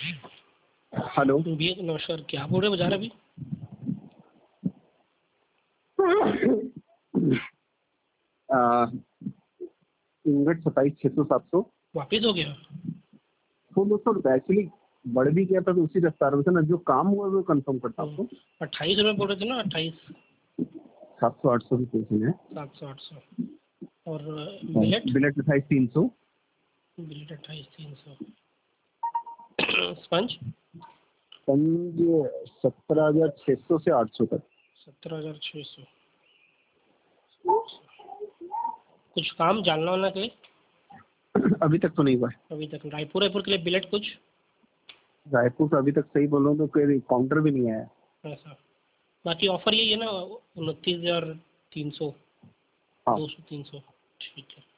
Hello भैया नमस्कार, क्या बोल रहे बाजार अभी? इंगट 27,600 700 वापिस हो गया? तो दोस्तों एक्चुअली बढ़ भी गया था तो उसी रफ्तार में से ना, जो काम हुआ वो कंफर्म करता आपको। 28 रुपये बोल रहे थे ना? 28 700 800 की पोजीशन है। 700 800 और बिलेट? बिलेट 28,300। बिलेट 28 300। स्पंज? पंज 17,600 से 800 तक। 17,600। कुछ काम जानना होना के लिए? अभी तक तो नहीं हुआ है। अभी तक रायपुर रायपुर के लिए बिलेट कुछ? रायपुर का अभी तक सही बोलो तो कोई काउंटर भी नहीं आया। ऐसा? बाकी ऑफर यही है ना, 29,300, हाँ 200 300। ठीक है।